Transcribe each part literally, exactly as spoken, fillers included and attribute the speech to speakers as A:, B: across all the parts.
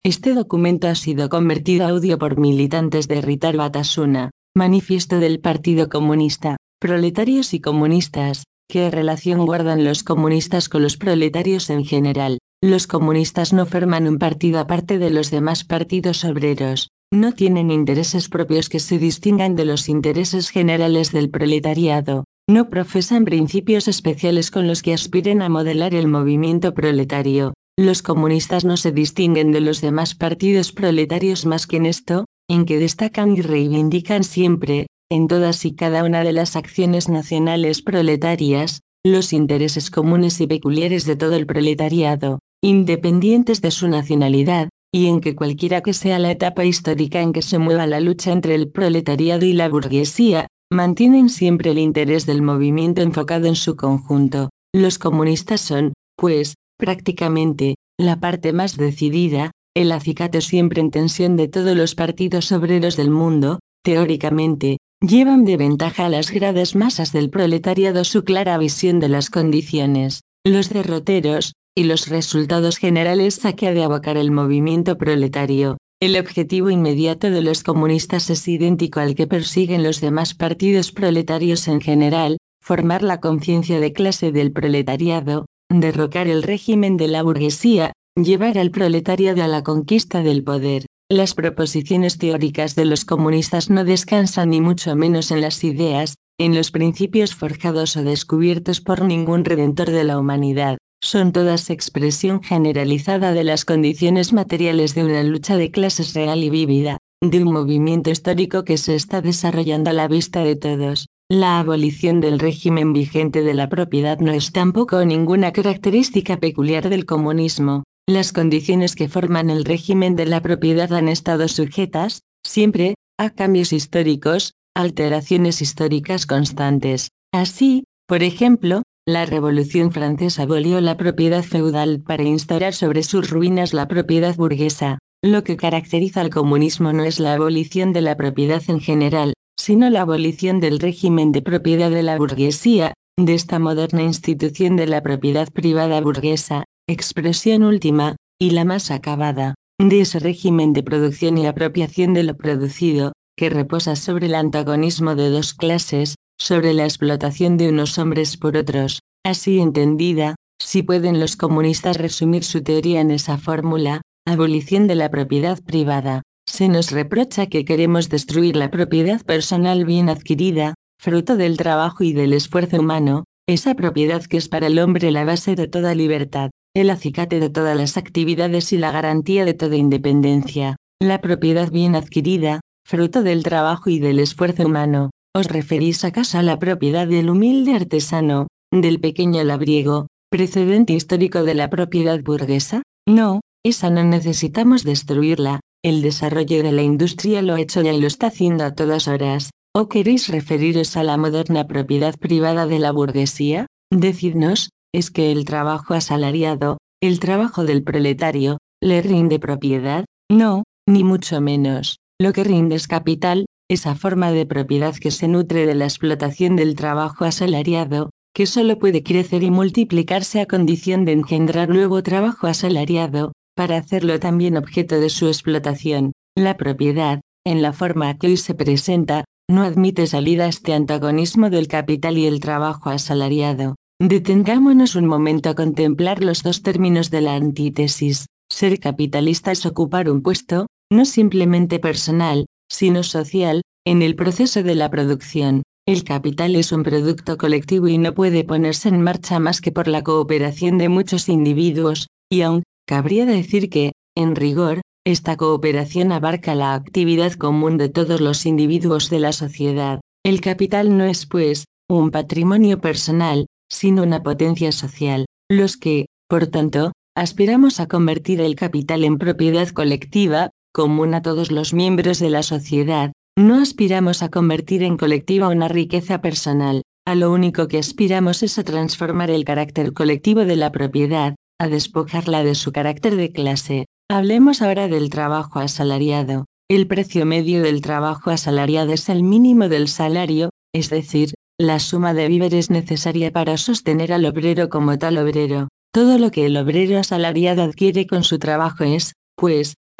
A: Este documento ha sido convertido a audio por militantes de Ritar Batasuna, manifiesto del Partido Comunista. Proletarios y comunistas, ¿qué relación guardan los comunistas con los proletarios en general? Los comunistas no forman un partido aparte de los demás partidos obreros, no tienen intereses propios que se distingan de los intereses generales del proletariado, no profesan principios especiales con los que aspiren a modelar el movimiento proletario. Los comunistas no se distinguen de los demás partidos proletarios más que en esto, en que destacan y reivindican siempre, en todas y cada una de las acciones nacionales proletarias, los intereses comunes y peculiares de todo el proletariado, independientes de su nacionalidad, y en que cualquiera que sea la etapa histórica en que se mueva la lucha entre el proletariado y la burguesía, mantienen siempre el interés del movimiento enfocado en su conjunto. Los comunistas son, pues, prácticamente, la parte más decidida, el acicate siempre en tensión de todos los partidos obreros del mundo. Teóricamente, llevan de ventaja a las grandes masas del proletariado su clara visión de las condiciones, los derroteros, y los resultados generales a que ha de abocar el movimiento proletario. El objetivo inmediato de los comunistas es idéntico al que persiguen los demás partidos proletarios en general: formar la conciencia de clase del proletariado, derrocar el régimen de la burguesía, llevar al proletariado a la conquista del poder. Las proposiciones teóricas de los comunistas no descansan ni mucho menos en las ideas, en los principios forjados o descubiertos por ningún redentor de la humanidad. Son todas expresión generalizada de las condiciones materiales de una lucha de clases real y vívida, de un movimiento histórico que se está desarrollando a la vista de todos. La abolición del régimen vigente de la propiedad no es tampoco ninguna característica peculiar del comunismo. Las condiciones que forman el régimen de la propiedad han estado sujetas, siempre, a cambios históricos, alteraciones históricas constantes. Así, por ejemplo, la Revolución Francesa abolió la propiedad feudal para instaurar sobre sus ruinas la propiedad burguesa. Lo que caracteriza al comunismo no es la abolición de la propiedad en general, sino la abolición del régimen de propiedad de la burguesía, de esta moderna institución de la propiedad privada burguesa, expresión última, y la más acabada, de ese régimen de producción y apropiación de lo producido, que reposa sobre el antagonismo de dos clases, sobre la explotación de unos hombres por otros. Así entendida, si pueden los comunistas resumir su teoría en esa fórmula: abolición de la propiedad privada. Se nos reprocha que queremos destruir la propiedad personal bien adquirida, fruto del trabajo y del esfuerzo humano, esa propiedad que es para el hombre la base de toda libertad, el acicate de todas las actividades y la garantía de toda independencia. La propiedad bien adquirida, fruto del trabajo y del esfuerzo humano. ¿Os referís acaso a la propiedad del humilde artesano, del pequeño labriego, precedente histórico de la propiedad burguesa? No, esa no necesitamos destruirla. El desarrollo de la industria lo ha hecho ya y lo está haciendo a todas horas. ¿O queréis referiros a la moderna propiedad privada de la burguesía? Decidnos, ¿es que el trabajo asalariado, el trabajo del proletario, le rinde propiedad? No, ni mucho menos. Lo que rinde es capital, esa forma de propiedad que se nutre de la explotación del trabajo asalariado, que solo puede crecer y multiplicarse a condición de engendrar nuevo trabajo asalariado, para hacerlo también objeto de su explotación. La propiedad, en la forma que hoy se presenta, no admite salida a este antagonismo del capital y el trabajo asalariado. Detengámonos un momento a contemplar los dos términos de la antítesis. Ser capitalista es ocupar un puesto, no simplemente personal, sino social, en el proceso de la producción. El capital es un producto colectivo y no puede ponerse en marcha más que por la cooperación de muchos individuos, y aún, cabría decir que, en rigor, esta cooperación abarca la actividad común de todos los individuos de la sociedad. El capital no es, pues, un patrimonio personal, sino una potencia social. Los que, por tanto, aspiramos a convertir el capital en propiedad colectiva, común a todos los miembros de la sociedad, no aspiramos a convertir en colectiva una riqueza personal. A lo único que aspiramos es a transformar el carácter colectivo de la propiedad, a despojarla de su carácter de clase. Hablemos ahora del trabajo asalariado. El precio medio del trabajo asalariado es el mínimo del salario, es decir, la suma de víveres necesaria para sostener al obrero como tal obrero. Todo lo que el obrero asalariado adquiere con su trabajo es, pues,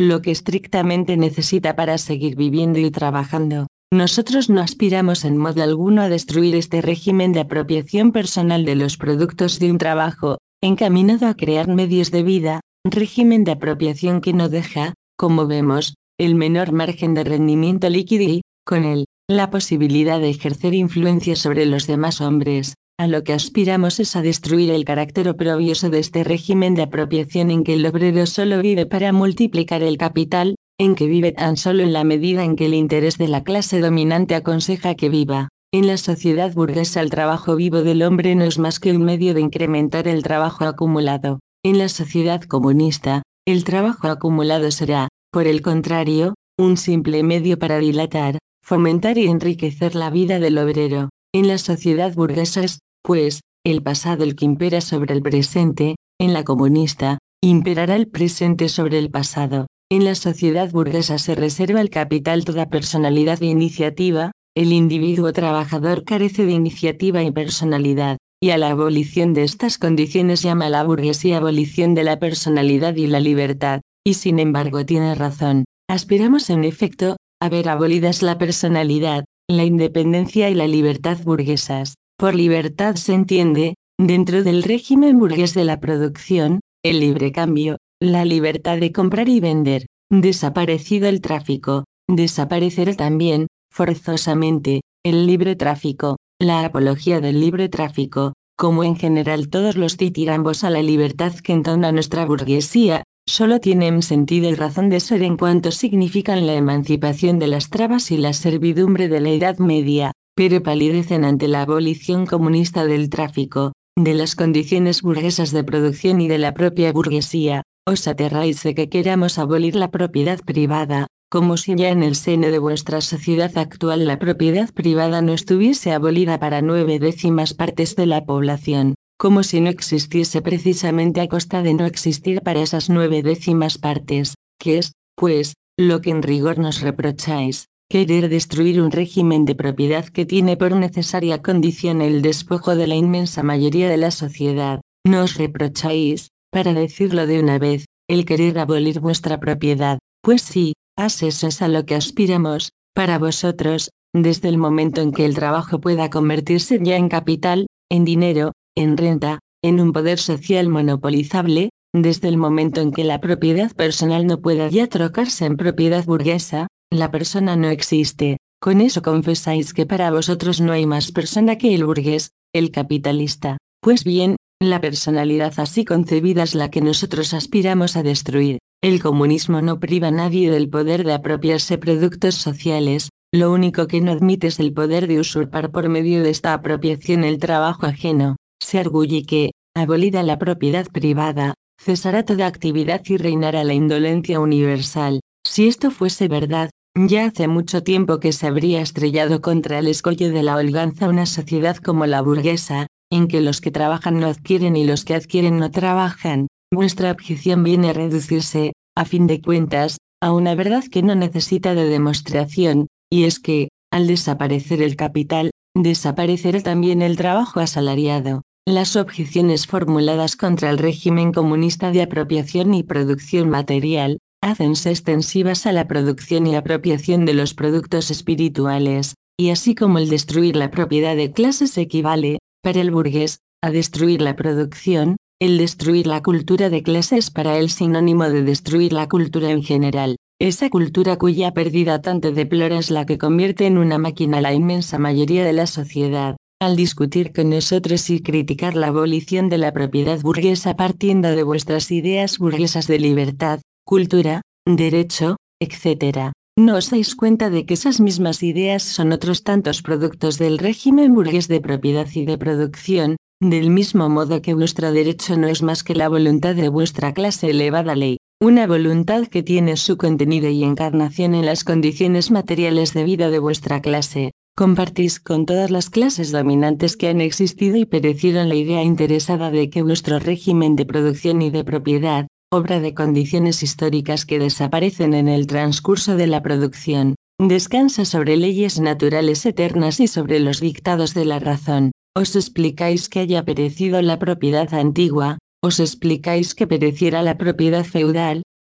A: lo que estrictamente necesita para seguir viviendo y trabajando. Nosotros no aspiramos en modo alguno a destruir este régimen de apropiación personal de los productos de un trabajo, encaminado a crear medios de vida, régimen de apropiación que no deja, como vemos, el menor margen de rendimiento líquido y, con él, la posibilidad de ejercer influencia sobre los demás hombres. A lo que aspiramos es a destruir el carácter oprobioso de este régimen de apropiación en que el obrero solo vive para multiplicar el capital, en que vive tan solo en la medida en que el interés de la clase dominante aconseja que viva. En la sociedad burguesa el trabajo vivo del hombre no es más que un medio de incrementar el trabajo acumulado. En la sociedad comunista, el trabajo acumulado será, por el contrario, un simple medio para dilatar, fomentar y enriquecer la vida del obrero. En la sociedad burguesa es, pues, el pasado el que impera sobre el presente. En la comunista, imperará el presente sobre el pasado. En la sociedad burguesa se reserva al capital toda personalidad e iniciativa, el individuo trabajador carece de iniciativa y personalidad, y a la abolición de estas condiciones llama la burguesía abolición de la personalidad y la libertad, y sin embargo tiene razón. Aspiramos en efecto, a ver abolidas la personalidad, la independencia y la libertad burguesas. Por libertad se entiende, dentro del régimen burgués de la producción, el libre cambio, la libertad de comprar y vender. Desaparecido el tráfico, desaparecerá también, forzosamente, el libre tráfico, la apología del libre tráfico, como en general todos los ditirambos a la libertad que entona nuestra burguesía, solo tienen sentido y razón de ser en cuanto significan la emancipación de las trabas y la servidumbre de la Edad Media, pero palidecen ante la abolición comunista del tráfico, de las condiciones burguesas de producción y de la propia burguesía. Os aterráis de que queramos abolir la propiedad privada, como si ya en el seno de vuestra sociedad actual la propiedad privada no estuviese abolida para nueve décimas partes de la población, como si no existiese precisamente a costa de no existir para esas nueve décimas partes, que es, pues, lo que en rigor nos reprocháis, querer destruir un régimen de propiedad que tiene por necesaria condición el despojo de la inmensa mayoría de la sociedad. Nos reprocháis, para decirlo de una vez, el querer abolir vuestra propiedad, pues sí, as eso es a lo que aspiramos, para vosotros, desde el momento en que el trabajo pueda convertirse ya en capital, en dinero, en renta, en un poder social monopolizable, desde el momento en que la propiedad personal no pueda ya trocarse en propiedad burguesa, la persona no existe. Con eso confesáis que para vosotros no hay más persona que el burgués, el capitalista. Pues bien, la personalidad así concebida es la que nosotros aspiramos a destruir. El comunismo no priva a nadie del poder de apropiarse productos sociales, lo único que no admite es el poder de usurpar por medio de esta apropiación el trabajo ajeno. Se arguye que, abolida la propiedad privada, cesará toda actividad y reinará la indolencia universal. Si esto fuese verdad, ya hace mucho tiempo que se habría estrellado contra el escollo de la holganza una sociedad como la burguesa, en que los que trabajan no adquieren y los que adquieren no trabajan. Vuestra objeción viene a reducirse, a fin de cuentas, a una verdad que no necesita de demostración, y es que, al desaparecer el capital, desaparecerá también el trabajo asalariado. Las objeciones formuladas contra el régimen comunista de apropiación y producción material, hácense extensivas a la producción y apropiación de los productos espirituales, y así como el destruir la propiedad de clases equivale, para el burgués, a destruir la producción, el destruir la cultura de clases para él sinónimo de destruir la cultura en general. Esa cultura cuya pérdida tanto deplora es la que convierte en una máquina a la inmensa mayoría de la sociedad. Al discutir con nosotros y criticar la abolición de la propiedad burguesa partiendo de vuestras ideas burguesas de libertad, cultura, derecho, etcétera, ¿no os dais cuenta de que esas mismas ideas son otros tantos productos del régimen burgués de propiedad y de producción, del mismo modo que vuestro derecho no es más que la voluntad de vuestra clase elevada ley, una voluntad que tiene su contenido y encarnación en las condiciones materiales de vida de vuestra clase? Compartís con todas las clases dominantes que han existido y perecieron la idea interesada de que vuestro régimen de producción y de propiedad, obra de condiciones históricas que desaparecen en el transcurso de la producción, descansa sobre leyes naturales eternas y sobre los dictados de la razón. Os explicáis que haya perecido la propiedad antigua, os explicáis que pereciera la propiedad feudal,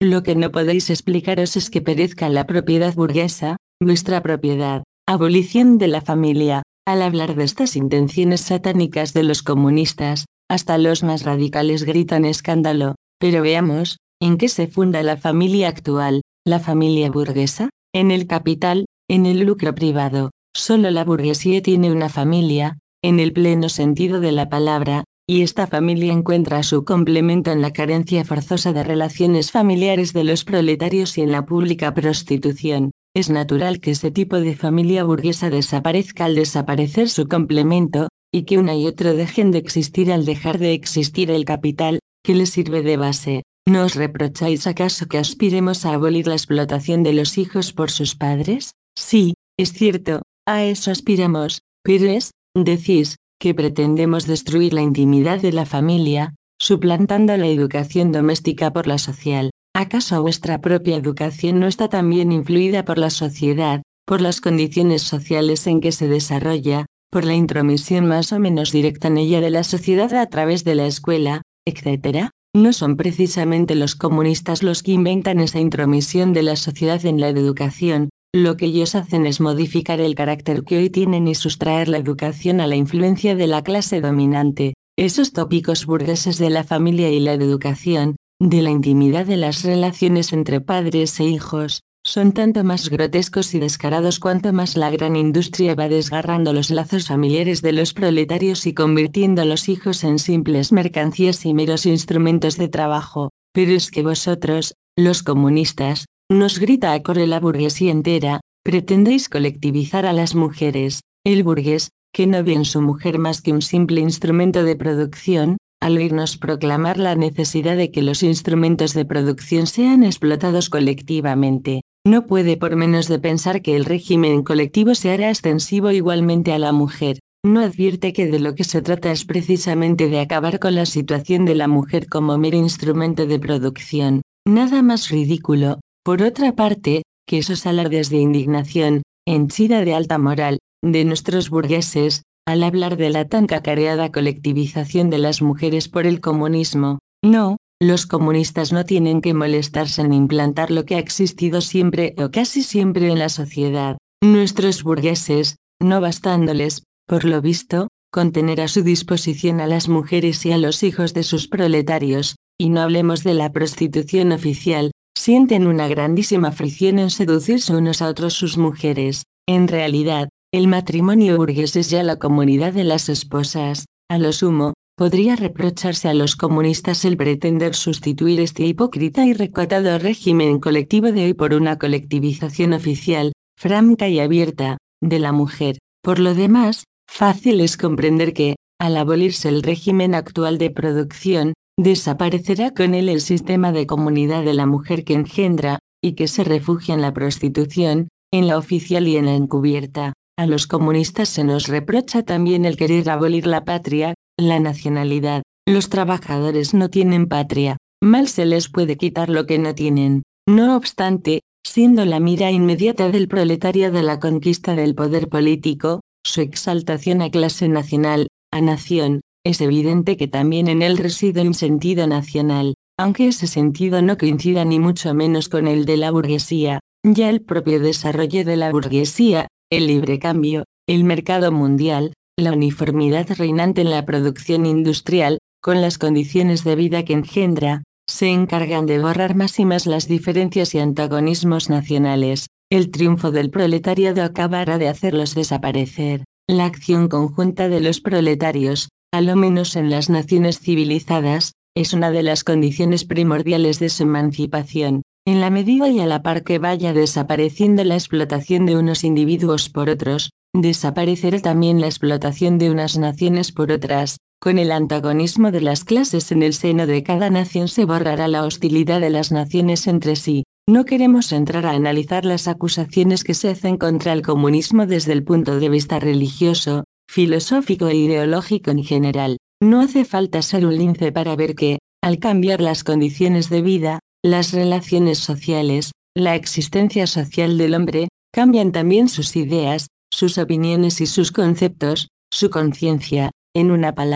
A: Lo que no podéis explicaros es que perezca la propiedad burguesa, vuestra propiedad. Abolición de la familia. Al hablar de estas intenciones satánicas de los comunistas, hasta los más radicales gritan escándalo. Pero veamos, ¿en qué se funda la familia actual, la familia burguesa? En el capital, en el lucro privado. Solo la burguesía tiene una familia, en el pleno sentido de la palabra, y esta familia encuentra su complemento en la carencia forzosa de relaciones familiares de los proletarios y en la pública prostitución. Es natural que ese tipo de familia burguesa desaparezca al desaparecer su complemento, y que una y otro dejen de existir al dejar de existir el capital, que les sirve de base. ¿No os reprocháis acaso que aspiremos a abolir la explotación de los hijos por sus padres? Sí, es cierto, a eso aspiramos, pero es, decís, que pretendemos destruir la intimidad de la familia, suplantando la educación doméstica por la social. ¿Acaso vuestra propia educación no está también influida por la sociedad, por las condiciones sociales en que se desarrolla, por la intromisión más o menos directa en ella de la sociedad a través de la escuela, etcétera? ¿No son precisamente los comunistas los que inventan esa intromisión de la sociedad en la educación? Lo que ellos hacen es modificar el carácter que hoy tienen y sustraer la educación a la influencia de la clase dominante. Esos tópicos burgueses de la familia y la educación, de la intimidad de las relaciones entre padres e hijos, son tanto más grotescos y descarados cuanto más la gran industria va desgarrando los lazos familiares de los proletarios y convirtiendo a los hijos en simples mercancías y meros instrumentos de trabajo. Pero es que vosotros, los comunistas, nos grita a coro la burguesía entera, pretendéis colectivizar a las mujeres. El burgués, que no ve en su mujer más que un simple instrumento de producción, al oírnos proclamar la necesidad de que los instrumentos de producción sean explotados colectivamente, no puede por menos de pensar que el régimen colectivo se hará extensivo igualmente a la mujer. No advierte que de lo que se trata es precisamente de acabar con la situación de la mujer como mero instrumento de producción. Nada más ridículo, por otra parte, que esos alardes de indignación, henchida de alta moral, de nuestros burgueses, al hablar de la tan cacareada colectivización de las mujeres por el comunismo. No, los comunistas no tienen que molestarse en implantar lo que ha existido siempre o casi siempre en la sociedad. Nuestros burgueses, no bastándoles, por lo visto, con tener a su disposición a las mujeres y a los hijos de sus proletarios, y no hablemos de la prostitución oficial, sienten una grandísima fricción en seducirse unos a otros sus mujeres. En realidad, el matrimonio burgués es ya la comunidad de las esposas. A lo sumo, podría reprocharse a los comunistas el pretender sustituir este hipócrita y recatado régimen colectivo de hoy por una colectivización oficial, franca y abierta, de la mujer. Por lo demás, fácil es comprender que, al abolirse el régimen actual de producción, desaparecerá con él el sistema de comunidad de la mujer que engendra, y que se refugia en la prostitución, en la oficial y en la encubierta. A los comunistas se nos reprocha también el querer abolir la patria, la nacionalidad. Los trabajadores no tienen patria, mal se les puede quitar lo que no tienen. No obstante, siendo la mira inmediata del proletariado la conquista del poder político, su exaltación a clase nacional, a nación, es evidente que también en él reside un sentido nacional, aunque ese sentido no coincida ni mucho menos con el de la burguesía. Ya el propio desarrollo de la burguesía, el libre cambio, el mercado mundial, la uniformidad reinante en la producción industrial, con las condiciones de vida que engendra, se encargan de borrar más y más las diferencias y antagonismos nacionales. El triunfo del proletariado acabará de hacerlos desaparecer. La acción conjunta de los proletarios, a lo menos en las naciones civilizadas, es una de las condiciones primordiales de su emancipación. En la medida y a la par que vaya desapareciendo la explotación de unos individuos por otros, desaparecerá también la explotación de unas naciones por otras. Con el antagonismo de las clases en el seno de cada nación se borrará la hostilidad de las naciones entre sí. No queremos entrar a analizar las acusaciones que se hacen contra el comunismo desde el punto de vista religioso, filosófico e ideológico en general. No hace falta ser un lince para ver que, al cambiar las condiciones de vida, las relaciones sociales, la existencia social del hombre, cambian también sus ideas, sus opiniones y sus conceptos, su conciencia. En una palabra,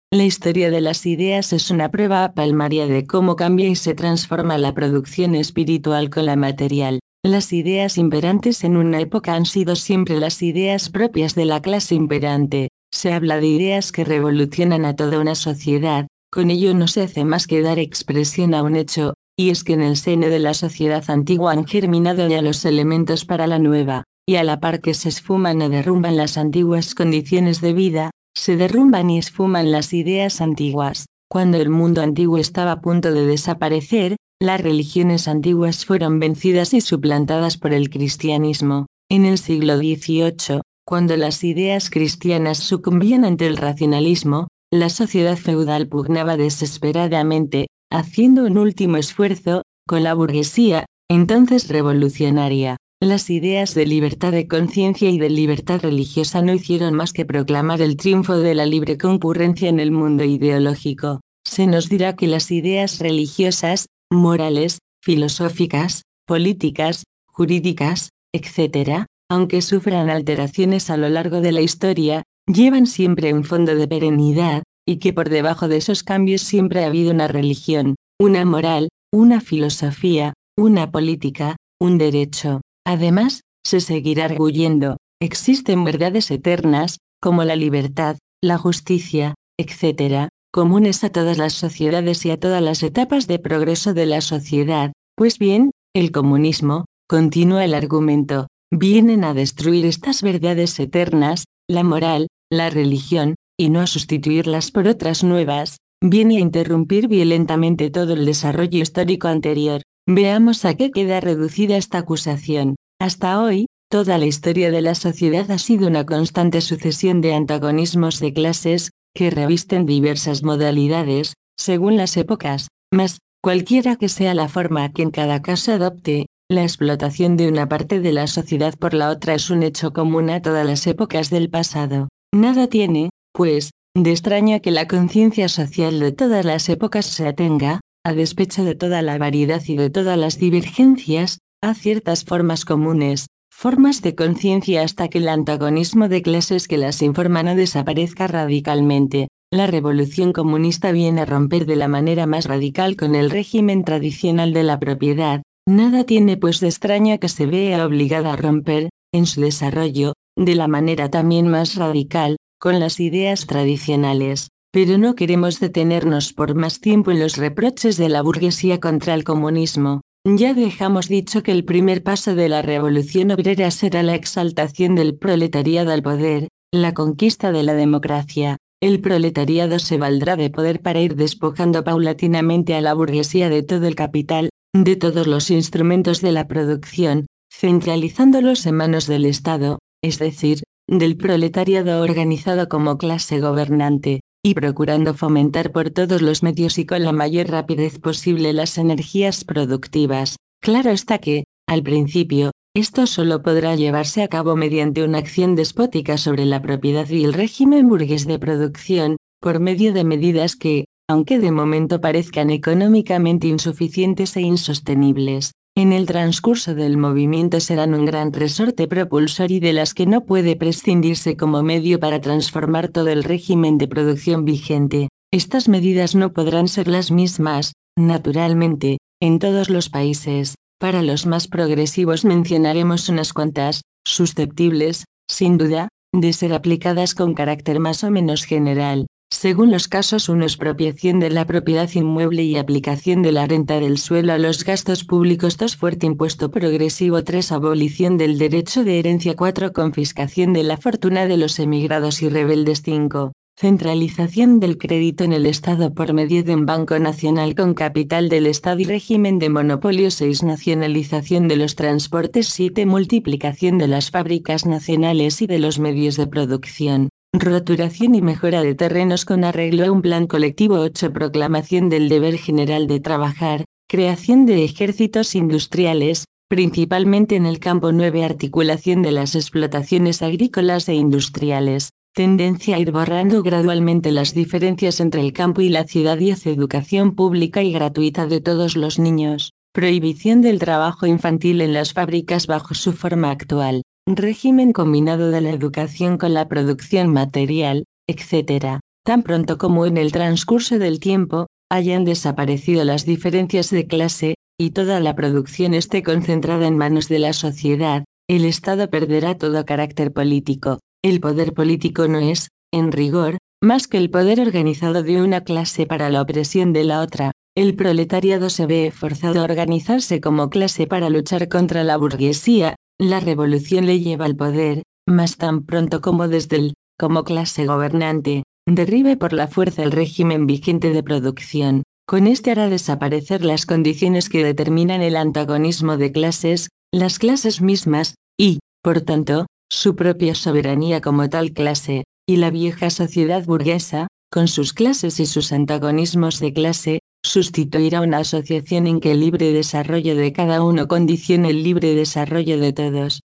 A: La historia de las ideas es una prueba palmaria de cómo cambia y se transforma la producción espiritual con la material. Las ideas imperantes en una época han sido siempre las ideas propias de la clase imperante. Se habla de ideas que revolucionan a toda una sociedad, con ello no se hace más que dar expresión a un hecho, y es que en el seno de la sociedad antigua han germinado ya los elementos para la nueva, y a la par que se esfuman o derrumban las antiguas condiciones de vida, se derrumban y esfuman las ideas antiguas. Cuando el mundo antiguo estaba a punto de desaparecer, las religiones antiguas fueron vencidas y suplantadas por el cristianismo. En el siglo dieciocho, cuando las ideas cristianas sucumbían ante el racionalismo, la sociedad feudal pugnaba desesperadamente, haciendo un último esfuerzo, con la burguesía, entonces revolucionaria. Las ideas de libertad de conciencia y de libertad religiosa no hicieron más que proclamar el triunfo de la libre concurrencia en el mundo ideológico. Se nos dirá que las ideas religiosas, morales, filosóficas, políticas, jurídicas, etcétera, aunque sufran alteraciones a lo largo de la historia, llevan siempre un fondo de perenidad, y que por debajo de esos cambios siempre ha habido una religión, una moral, una filosofía, una política, un derecho. Además, se seguirá arguyendo, existen verdades eternas, como la libertad, la justicia, etcétera, comunes a todas las sociedades y a todas las etapas de progreso de la sociedad. Pues bien, el comunismo, continúa el argumento, vienen a destruir estas verdades eternas, la moral, la religión, y no a sustituirlas por otras nuevas, viene a interrumpir violentamente todo el desarrollo histórico anterior. Veamos a qué queda reducida esta acusación. Hasta hoy, toda la historia de la sociedad ha sido una constante sucesión de antagonismos de clases, que revisten diversas modalidades, según las épocas, mas, cualquiera que sea la forma que en cada caso adopte, la explotación de una parte de la sociedad por la otra es un hecho común a todas las épocas del pasado. Nada tiene, pues, de extraño que la conciencia social de todas las épocas se atenga, a despecho de toda la variedad y de todas las divergencias, a ciertas formas comunes, formas de conciencia hasta que el antagonismo de clases que las informan no desaparezca radicalmente. La revolución comunista viene a romper de la manera más radical con el régimen tradicional de la propiedad. Nada tiene pues de extraño que se vea obligada a romper, en su desarrollo, de la manera también más radical, con las ideas tradicionales. Pero no queremos detenernos por más tiempo en los reproches de la burguesía contra el comunismo. Ya dejamos dicho que el primer paso de la revolución obrera será la exaltación del proletariado al poder, la conquista de la democracia. El proletariado se valdrá de poder para ir despojando paulatinamente a la burguesía de todo el capital, de todos los instrumentos de la producción, centralizándolos en manos del Estado, es decir, del proletariado organizado como clase gobernante, y procurando fomentar por todos los medios y con la mayor rapidez posible las energías productivas. Claro está que, al principio, esto solo podrá llevarse a cabo mediante una acción despótica sobre la propiedad y el régimen burgués de producción, por medio de medidas que, aunque de momento parezcan económicamente insuficientes e insostenibles, en el transcurso del movimiento serán un gran resorte propulsor y de las que no puede prescindirse como medio para transformar todo el régimen de producción vigente. Estas medidas no podrán ser las mismas, naturalmente, en todos los países. Para los más progresivos mencionaremos unas cuantas, susceptibles, sin duda, de ser aplicadas con carácter más o menos general. Según los casos, uno, expropiación de la propiedad inmueble y aplicación de la renta del suelo a los gastos públicos. dos, fuerte impuesto progresivo. tres, abolición del derecho de herencia. cuatro, confiscación de la fortuna de los emigrados y rebeldes. cinco, centralización del crédito en el Estado por medio de un banco nacional con capital del Estado y régimen de monopolio. seis, nacionalización de los transportes. siete, multiplicación de las fábricas nacionales y de los medios de producción. Roturación y mejora de terrenos con arreglo a un plan colectivo. ocho, proclamación del deber general de trabajar, creación de ejércitos industriales, principalmente en el campo. nueve, articulación de las explotaciones agrícolas e industriales, tendencia a ir borrando gradualmente las diferencias entre el campo y la ciudad. diez, educación pública y gratuita de todos los niños, prohibición del trabajo infantil en las fábricas bajo su forma actual, régimen combinado de la educación con la producción material, etcétera. Tan pronto como en el transcurso del tiempo, hayan desaparecido las diferencias de clase, y toda la producción esté concentrada en manos de la sociedad, el Estado perderá todo carácter político. El poder político no es, en rigor, más que el poder organizado de una clase para la opresión de la otra. El proletariado se ve forzado a organizarse como clase para luchar contra la burguesía. La revolución le lleva al poder, mas tan pronto como desde él, como clase gobernante, derribe por la fuerza el régimen vigente de producción. Con este hará desaparecer las condiciones que determinan el antagonismo de clases, las clases mismas, y, por tanto, su propia soberanía como tal clase, y la vieja sociedad burguesa, con sus clases y sus antagonismos de clase, sustituirá una asociación en que el libre desarrollo de cada uno condicione el libre desarrollo de todos.